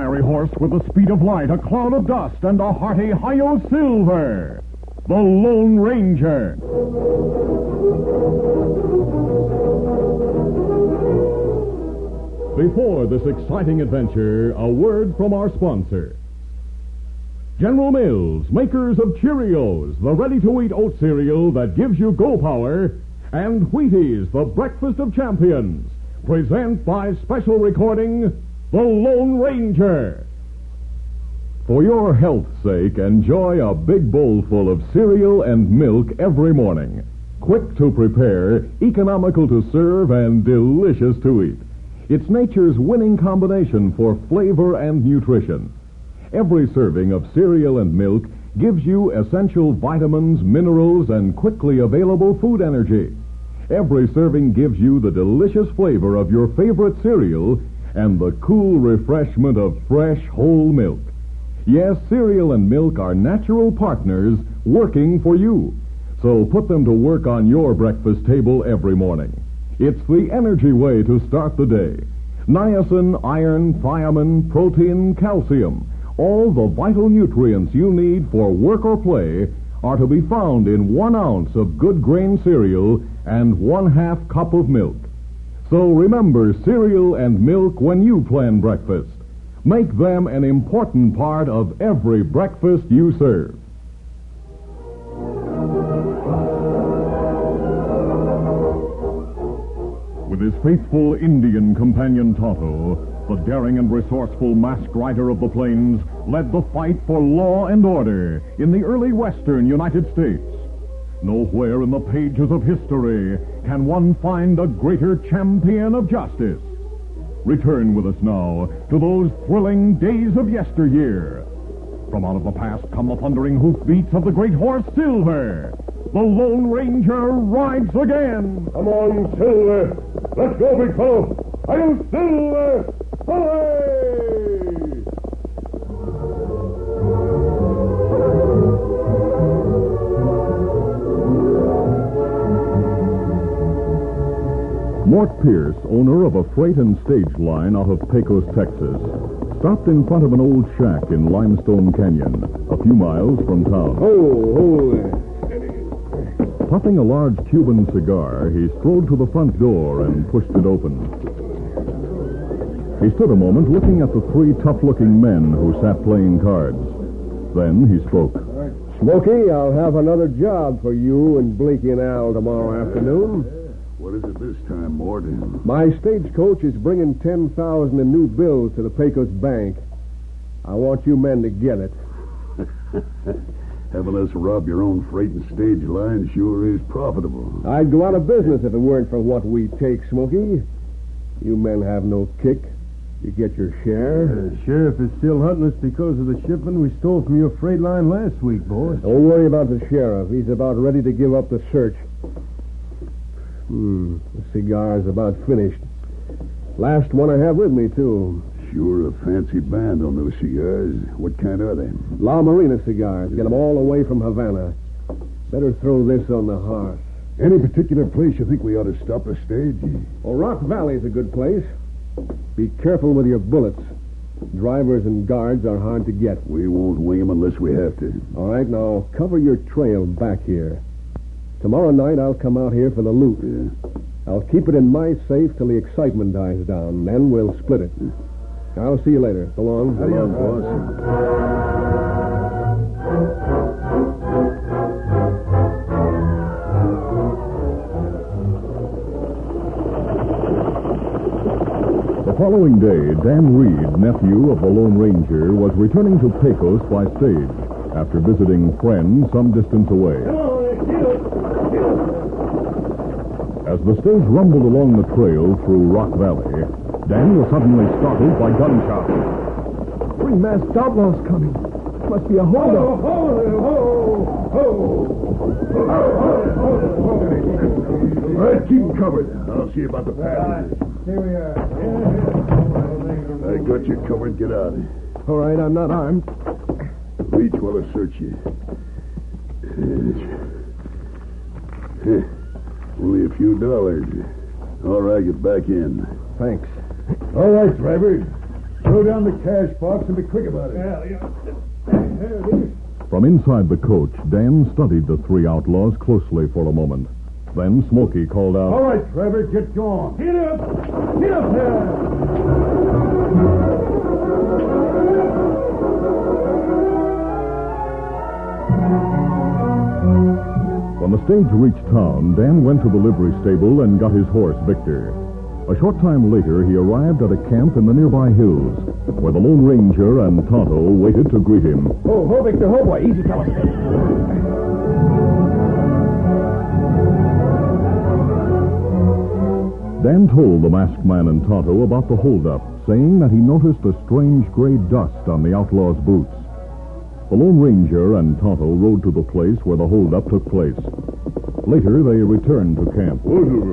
fiery horse with the speed of light, a cloud of dust, and a hearty Hi-Yo Silver, the Lone Ranger. Before this exciting adventure, a word from our sponsor. General Mills, makers of Cheerios, the ready-to-eat oat cereal that gives you go power, and Wheaties, the breakfast of champions, present by special recording, The Lone Ranger. For your health's sake, enjoy a big bowl full of cereal and milk every morning. Quick to prepare, economical to serve, and delicious to eat. It's nature's winning combination for flavor and nutrition. Every serving of cereal and milk gives you essential vitamins, minerals, and quickly available food energy. Every serving gives you the delicious flavor of your favorite cereal and the cool refreshment of fresh, whole milk. Yes, cereal and milk are natural partners working for you. So put them to work on your breakfast table every morning. It's the energy way to start the day. Niacin, iron, thiamine, protein, calcium. All the vital nutrients you need for work or play are to be found in 1 ounce of good grain cereal and 1/2 cup of milk. So remember cereal and milk when you plan breakfast. Make them an important part of every breakfast you serve. With his faithful Indian companion Tonto, the daring and resourceful masked rider of the plains led the fight for law and order in the early western United States. Nowhere in the pages of history can one find a greater champion of justice. Return with us now to those thrilling days of yesteryear. From out of the past come the thundering hoofbeats of the great horse Silver. The Lone Ranger rides again. Come on, Silver. Let's go, big fellow. Hi-Yo Silver! Away! Mort Pierce, owner of a freight and stage line out of Pecos, Texas, stopped in front of an old shack in Limestone Canyon, a few miles from town. Oh, there. Puffing a large Cuban cigar, he strolled to the front door and pushed it open. He stood a moment looking at the 3 tough-looking men who sat playing cards. Then he spoke. Smokey, I'll have another job for you and Bleaky and Al tomorrow afternoon. What is it this time, Mort? My stagecoach is bringing $10,000 in new bills to the Pecos Bank. I want you men to get it. Having us rob your own freight and stage line sure is profitable. I'd go out of business if it weren't for what we take, Smokey. You men have no kick. You get your share. Sheriff is still hunting us because of the shipment we stole from your freight line last week, boys. Don't worry about the sheriff. He's about ready to give up the search. The cigar's about finished. Last one I have with me, too. Sure a fancy band on those cigars. What kind are they? La Marina cigars. Get them all the way from Havana. Better throw this on the hearth. Any particular place you think we ought to stop a stage? Well, Rock Valley's a good place. Be careful with your bullets. Drivers and guards are hard to get. We won't wing them unless we have to. All right, now cover your trail back here. Tomorrow night I'll come out here for the loot. Yeah. I'll keep it in my safe till the excitement dies down. Then we'll split it. I'll see you later. So long. So long, boss. The following day, Dan Reed, nephew of the Lone Ranger, was returning to Pecos by stage after visiting friends some distance away. As the stage rumbled along the trail through Rock Valley, Dan was suddenly startled by gunshots. 3 masked outlaws coming. Must be a holdup. All right, keep them covered. I'll see about the passengers. Here we are. I got you covered. Get out. All right, I'm not armed. Reach while I search you. Only a few dollars. All right, get back in. Thanks. All right, driver. Throw down the cash box and be quick about it. Yeah. There it is. From inside the coach, Dan studied the three outlaws closely for a moment. Then Smoky called out, All right, Trevor, get going. Get up! Get up there! When the stage reached town, Dan went to the livery stable and got his horse, Victor. A short time later, he arrived at a camp in the nearby hills, where the Lone Ranger and Tonto waited to greet him. Ho, Victor, ho, boy. Easy, fella. Dan told the masked man and Tonto about the holdup, saying that he noticed a strange gray dust on the outlaw's boots. The Lone Ranger and Tonto rode to the place where the holdup took place. Later, they returned to camp.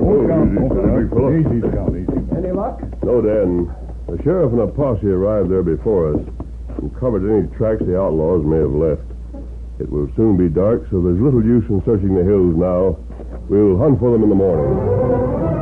Easy, Scout, easy. Any luck? No, Dan. The sheriff and a posse arrived there before us and covered any tracks the outlaws may have left. It will soon be dark, so there's little use in searching the hills now. We'll hunt for them in the morning.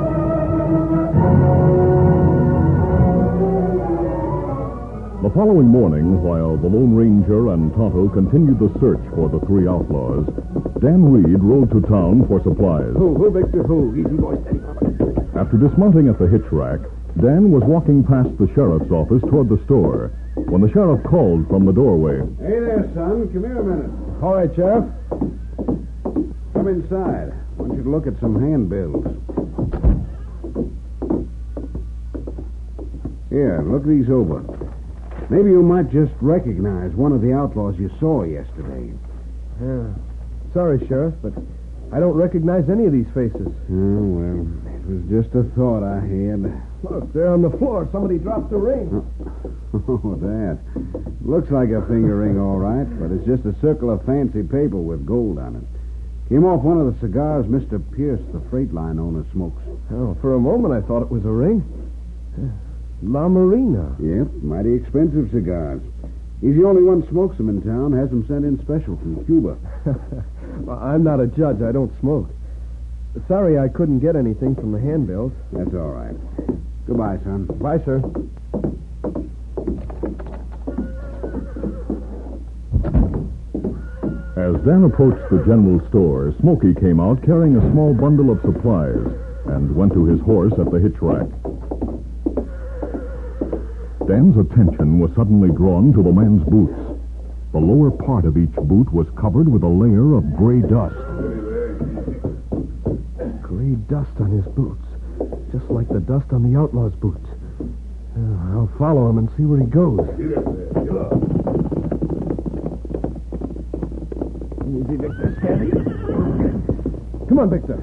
The following morning, while the Lone Ranger and Tonto continued the search for the three outlaws, Dan Reed rode to town for supplies. Ho, Victor, ho. Easy, boy. Steady, fella. After dismounting at the hitch rack, Dan was walking past the sheriff's office toward the store when the sheriff called from the doorway. Hey there, son. Come here a minute. All right, Sheriff. Come inside. I want you to look at some handbills. Here, look these over. Maybe you might just recognize one of the outlaws you saw yesterday. Yeah. Sorry, Sheriff, but I don't recognize any of these faces. Oh, well, it was just a thought I had. Look, they're on the floor. Somebody dropped the ring. Oh, that. Looks like a finger ring, all right, but it's just a circle of fancy paper with gold on it. Came off one of the cigars Mr. Pierce, the freight line owner, smokes. Oh, for a moment I thought it was a ring. La Marina. Yep, mighty expensive cigars. He's the only one smokes them in town, has them sent in special from Cuba. Well, I'm not a judge. I don't smoke. Sorry I couldn't get anything from the handbills. That's all right. Goodbye, son. Bye, sir. As Dan approached the general store, Smoky came out carrying a small bundle of supplies and went to his horse at the hitch rack. Dan's attention was suddenly drawn to the man's boots. The lower part of each boot was covered with a layer of gray dust. Gray dust on his boots, just like the dust on the outlaw's boots. I'll follow him and see where he goes. Get up there. Get up. Easy, Victor. Steady. Come on, Victor.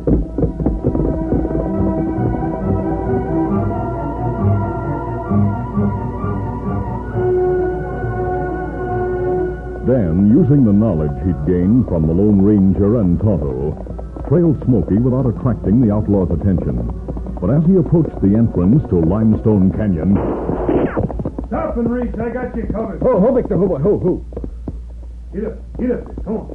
Dan, using the knowledge he'd gained from the Lone Ranger and Tonto, trailed Smoky without attracting the outlaw's attention. But as he approached the entrance to Limestone Canyon... Stop and reach. I got you covered. Ho, Victor. Ho, boy. Ho. Get up. Get up. Come on.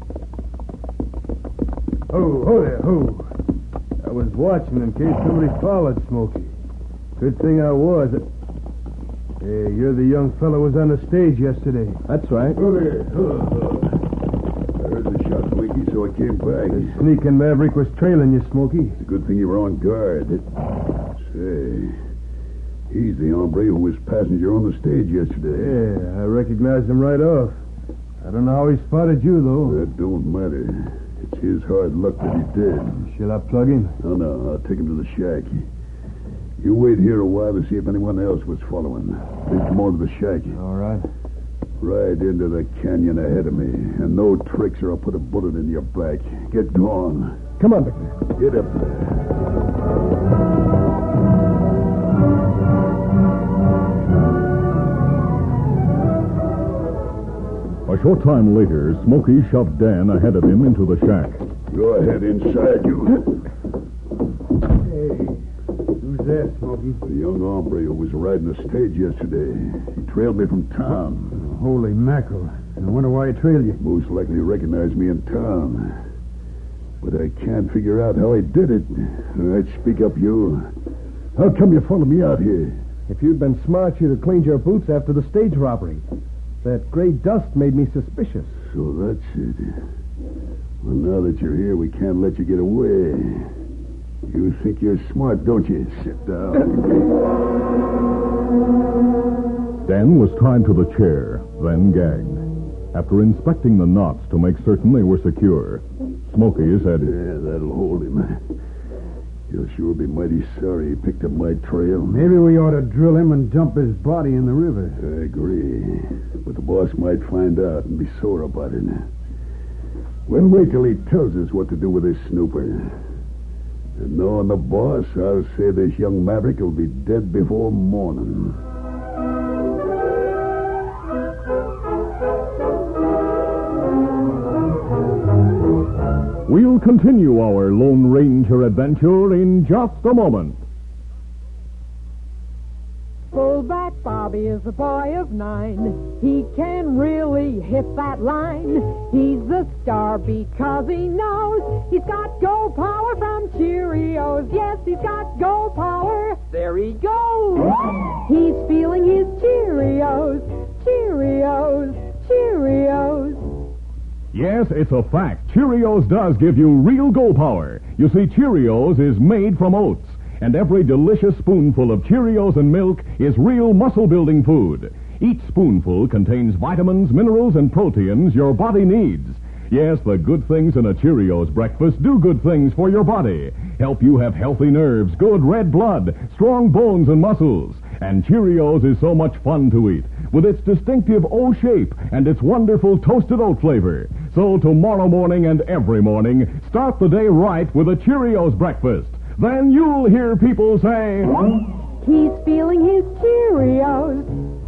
Ho there, ho. I was watching in case somebody followed Smoky. Good thing I was. Hey, you're the young fellow who was on the stage yesterday. That's right. Go there. I heard the shots, Winky, so I came back. The sneaking maverick was trailing you, Smoky. It's a good thing you were on guard. Say, he's the hombre who was passenger on the stage yesterday. Yeah, I recognized him right off. I don't know how he spotted you, though. That don't matter. It's his hard luck that he did. Shall I plug him? No, I'll take him to the shack. You wait here a while to see if anyone else was following. Then come on to the shack. All right. Right into the canyon ahead of me. And no tricks or I'll put a bullet in your back. Get going. Come on, Victor. Get up there. A short time later, Smoky shoved Dan ahead of him into the shack. Go ahead inside, you. Hey, who's that, Smoky? The young hombre who was riding the stage yesterday. He trailed me from town. Holy mackerel. I wonder why he trailed you. Most likely recognized me in town. But I can't figure out how he did it. All right, speak up, you. How come you followed me out here? If you'd been smart, you'd have cleaned your boots after the stage robbery. That gray dust made me suspicious. So that's it. Well, now that you're here, we can't let you get away. You think you're smart, don't you? Sit down. Dan was tied to the chair, then gagged. After inspecting the knots to make certain they were secure, Smoky said, Yeah, that'll hold him. He'll sure be mighty sorry he picked up my trail. Maybe we ought to drill him and dump his body in the river. I agree. But the boss might find out and be sore about it. We'll wait till he tells us what to do with this snooper. And knowing the boss, I'll say this young maverick will be dead before morning. We'll continue our Lone Ranger adventure in just a moment. Fullback Bobby is a boy of 9. He can really hit that line. He's a star because he knows he's got go power from Cheerios. Yes, he's got go power. There he goes. He's feeling his Cheerios. Cheerios. Cheerios. Yes, it's a fact. Cheerios does give you real go power. You see, Cheerios is made from oats, and every delicious spoonful of Cheerios and milk is real muscle-building food. Each spoonful contains vitamins, minerals, and proteins your body needs. Yes, the good things in a Cheerios breakfast do good things for your body. Help you have healthy nerves, good red blood, strong bones and muscles. And Cheerios is so much fun to eat, with its distinctive O shape and its wonderful toasted oat flavor. So tomorrow morning and every morning, start the day right with a Cheerios breakfast. Then you'll hear people say, He's feeling his Cheerios.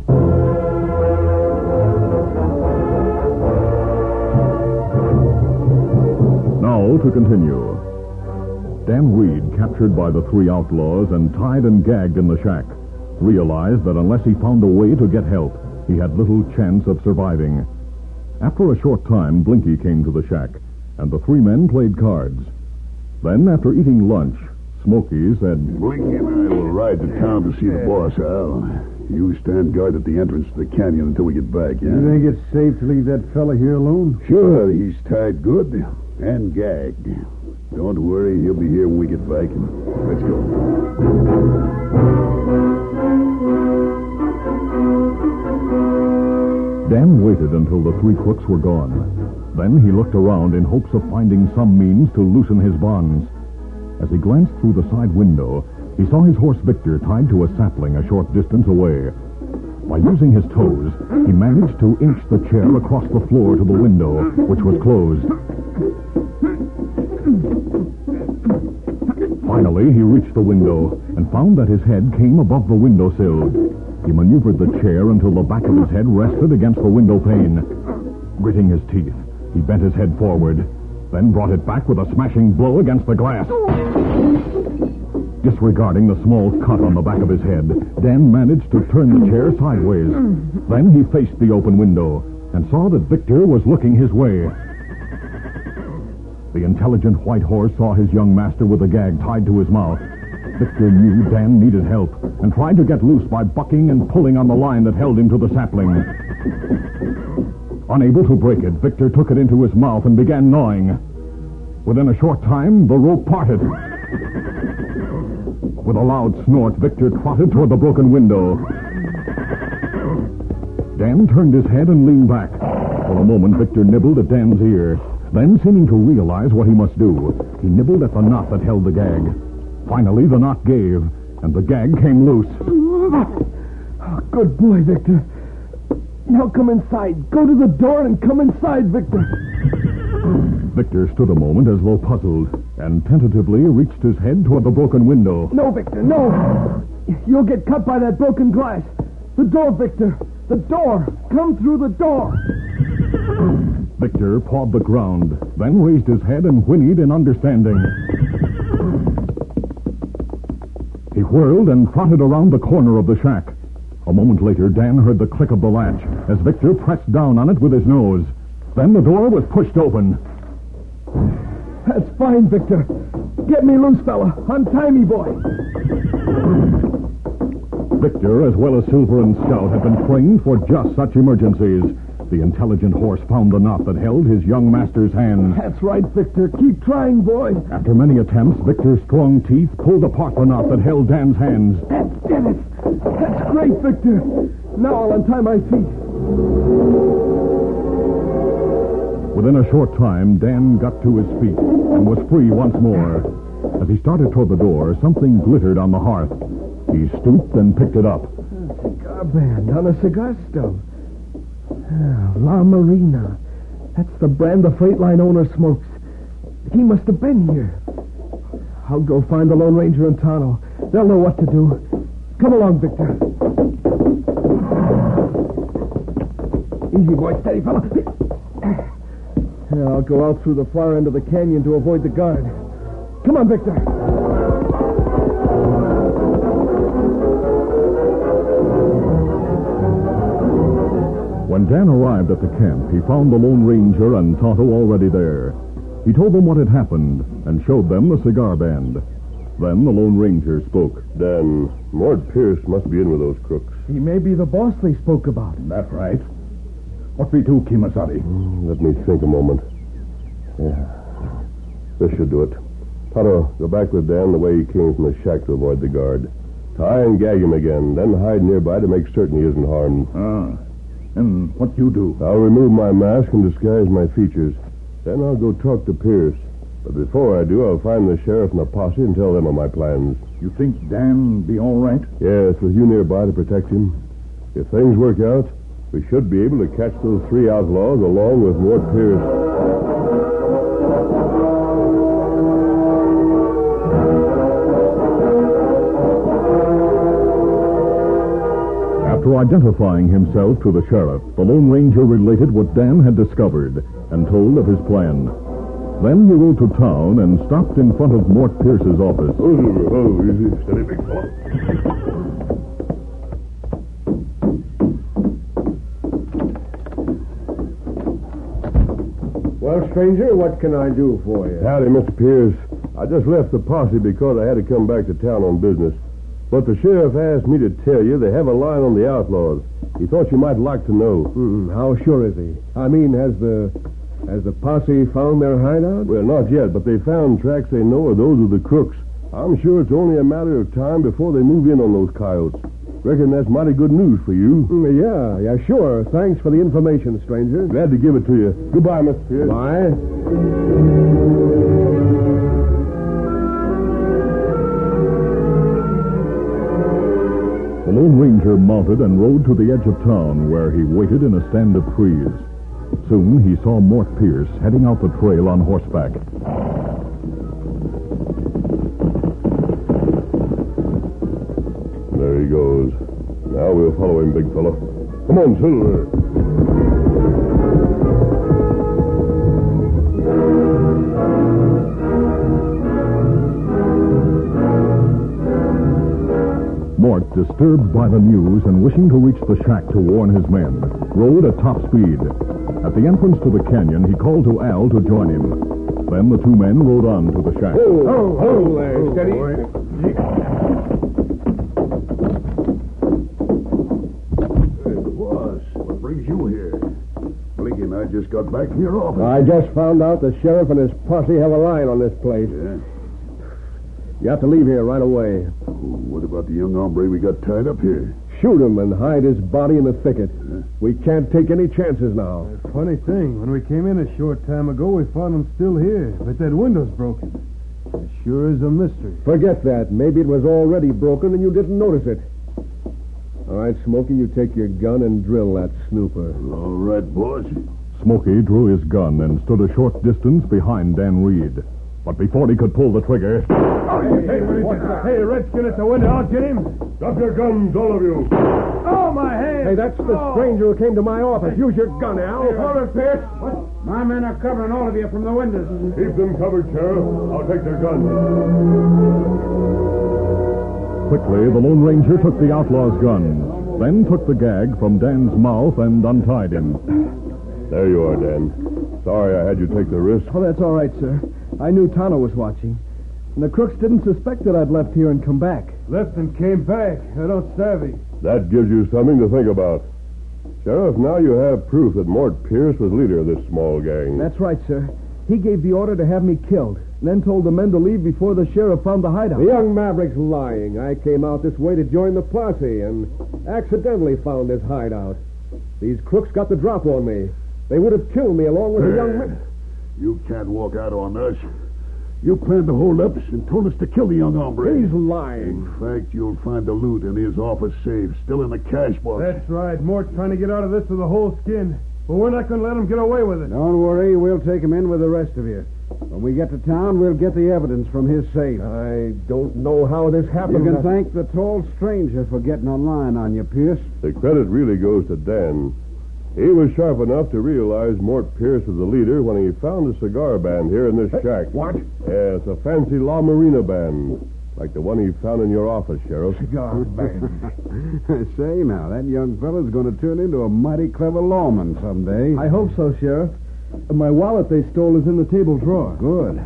Now to continue. Dan Reed, captured by the three outlaws and tied and gagged in the shack, realized that unless he found a way to get help, he had little chance of surviving. After a short time, Blinky came to the shack, and the three men played cards. Then, after eating lunch, Smoky said, Blinky and I will ride to town to see the boss, Al. You stand guard at the entrance to the canyon until we get back, yeah? You think it's safe to leave that fella here alone? Sure, he's tied good and gagged. Don't worry, he'll be here when we get back. Let's go. Dan waited until the three crooks were gone. Then he looked around in hopes of finding some means to loosen his bonds. As he glanced through the side window, he saw his horse Victor tied to a sapling a short distance away. By using his toes, he managed to inch the chair across the floor to the window, which was closed. Finally, he reached the window and found that his head came above the windowsill. He maneuvered the chair until the back of his head rested against the window pane. Gritting his teeth, he bent his head forward, then brought it back with a smashing blow against the glass. Disregarding the small cut on the back of his head, Dan managed to turn the chair sideways. Then he faced the open window and saw that Victor was looking his way. The intelligent white horse saw his young master with a gag tied to his mouth. Victor knew Dan needed help and tried to get loose by bucking and pulling on the line that held him to the sapling. Unable to break it, Victor took it into his mouth and began gnawing. Within a short time, the rope parted. With a loud snort, Victor trotted toward the broken window. Dan turned his head and leaned back. For a moment, Victor nibbled at Dan's ear. Then, seeming to realize what he must do, he nibbled at the knot that held the gag. Finally, the knot gave, and the gag came loose. Oh, good boy, Victor. Now come inside. Go to the door and come inside, Victor. Victor stood a moment as though puzzled, and tentatively reached his head toward the broken window. No, Victor, no. You'll get cut by that broken glass. The door, Victor. The door. Come through the door. Victor pawed the ground, then raised his head and whinnied in understanding. He whirled and trotted around the corner of the shack. A moment later, Dan heard the click of the latch as Victor pressed down on it with his nose. Then the door was pushed open. That's fine, Victor. Get me loose, fella. Untie me, boy. Victor, as well as Silver and Scout, had been trained for just such emergencies. The intelligent horse found the knot that held his young master's hand. That's right, Victor. Keep trying, boy. After many attempts, Victor's strong teeth pulled apart the knot that held Dan's hands. That did it. That's great, Victor. Now I'll untie my feet. Within a short time, Dan got to his feet and was free once more. As he started toward the door, something glittered on the hearth. He stooped and picked it up. A cigar band on a cigar stove. La Marina. That's the brand the freight line owner smokes. He must have been here. I'll go find the Lone Ranger and Tonto. They'll know what to do. Come along, Victor. Easy, boy. Steady, fella. I'll go out through the far end of the canyon to avoid the guard. Come on, Victor. When Dan arrived at the camp, he found the Lone Ranger and Tonto already there. He told them what had happened and showed them the cigar band. Then the Lone Ranger spoke. Dan, Mort Pierce must be in with those crooks. He may be the boss they spoke about. That's right. What we do, Kimasabi? Let me think a moment. Yeah. This should do it. Tonto, go back with Dan the way he came from the shack to avoid the guard. Tie and gag him again, then hide nearby to make certain he isn't harmed. And what you do? I'll remove my mask and disguise my features. Then I'll go talk to Pierce. But before I do, I'll find the sheriff and the posse and tell them of my plans. You think Dan be all right? Yes, with you nearby to protect him. If things work out, we should be able to catch those three outlaws along with Mort Pierce. After identifying himself to the sheriff, the Lone Ranger related what Dan had discovered and told of his plan. Then he rode to town and stopped in front of Mort Pierce's office. Oh, easy. Steady, big fella. Well, stranger, what can I do for you? Howdy, Mr. Pierce. I just left the posse because I had to come back to town on business. But the sheriff asked me to tell you they have a line on the outlaws. He thought you might like to know. How sure is he? I mean, has the posse found their hideout? Well, not yet, but they found tracks they know are those of the crooks. I'm sure it's only a matter of time before they move in on those coyotes. Reckon that's mighty good news for you. Yeah, sure. Thanks for the information, stranger. Glad to give it to you. Goodbye, Mr. Pierce. Bye. The Lone Ranger mounted and rode to the edge of town, where he waited in a stand of trees. Soon he saw Mort Pierce heading out the trail on horseback. There he goes. Now we'll follow him, big fellow. Come on, Silver. Mort, disturbed by the news and wishing to reach the shack to warn his men, rode at top speed. At the entrance to the canyon, he called to Al to join him. Then the two men rode on to the shack. Oh, there. Steady. Boss, what brings you here? Blinky and I just got back from your office. I just found out the sheriff and his posse have a line on this place. Yeah? You have to leave here right away. What about the young hombre we got tied up here? Shoot him and hide his body in the thicket. We can't take any chances now. Funny thing, when we came in a short time ago, we found him still here, but that window's broken. It sure is a mystery. Forget that. Maybe it was already broken and you didn't notice it. All right, Smokey, you take your gun and drill that snooper. All right, boss. Smokey drew his gun and stood a short distance behind Dan Reed. But before he could pull the trigger... Hey, Redskin at the window. I'll get him. Drop your guns, all of you. Oh, my head. Hey, that's the stranger who came to my office. Use your gun, Al. Hold it, Pierce. My men are covering all of you from the windows. Keep them covered, Sheriff. I'll take their guns. Quickly, the Lone Ranger took the outlaw's guns, then took the gag from Dan's mouth and untied him. There you are, Dan. Sorry I had you take the risk. Oh, that's all right, sir. I knew Tonto was watching. And the crooks didn't suspect that I'd left here and come back. Left and came back. I don't savvy. That gives you something to think about. Sheriff, now you have proof that Mort Pierce was leader of this small gang. That's right, sir. He gave the order to have me killed, and then told the men to leave before the sheriff found the hideout. The young maverick's lying. I came out this way to join the posse and accidentally found this hideout. These crooks got the drop on me. They would have killed me along with the young man. You can't walk out on us. You planned to hold up and told us to kill the young hombre. He's lying. In fact, you'll find the loot in his office safe, still in the cash box. That's right. Mort's trying to get out of this with a whole skin. But we're not going to let him get away with it. Don't worry, we'll take him in with the rest of you. When we get to town, we'll get the evidence from his safe. I don't know how this happened. You can thank the tall stranger for getting a line on you, Pierce. The credit really goes to Dan. He was sharp enough to realize Mort Pierce was the leader when he found a cigar band here in this shack. What? Yeah, it's a fancy La Marina band, like the one he found in your office, Sheriff. Cigar band. Say now, that young fellow's going to turn into a mighty clever lawman someday. I hope so, Sheriff. My wallet they stole is in the table drawer. Good.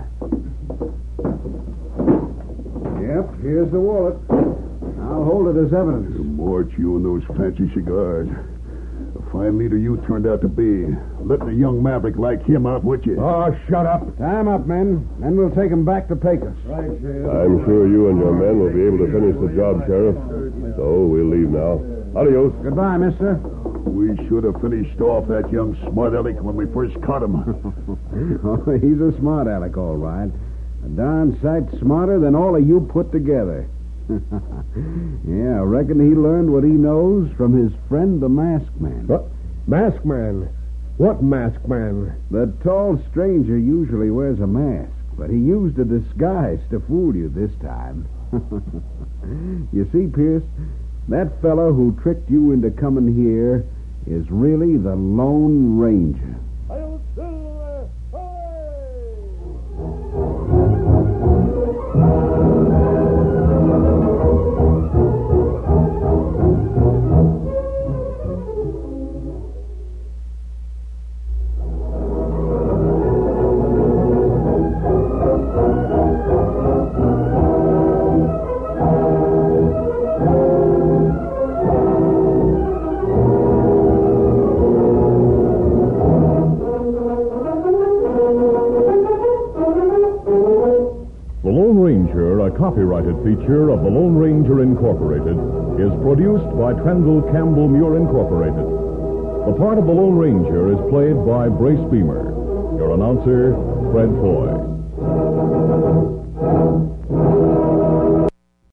Yep, here's the wallet. I'll hold it as evidence. Mort, you and those fancy cigars. A fine leader you turned out to be. Letting a young maverick like him out with you. Oh, shut up. Time up, men. Then we'll take him back to Pecos. Right, Sheriff. I'm sure you and your men will be able to finish the job, Sheriff. So we'll leave now. Adios. Goodbye, mister. We should have finished off that young smart aleck when we first caught him. Oh, he's a smart aleck, all right. A darn sight smarter than all of you put together. Yeah, I reckon he learned what he knows from his friend, the Masked Man. What? Masked Man? What Masked Man? The tall stranger usually wears a mask, but he used a disguise to fool you this time. You see, Pierce, that fellow who tricked you into coming here is really the Lone Ranger. Copyrighted feature of the Lone Ranger Incorporated is produced by Trendle Campbell Muir Incorporated. The part of the Lone Ranger is played by Brace Beamer. Your announcer, Fred Foy.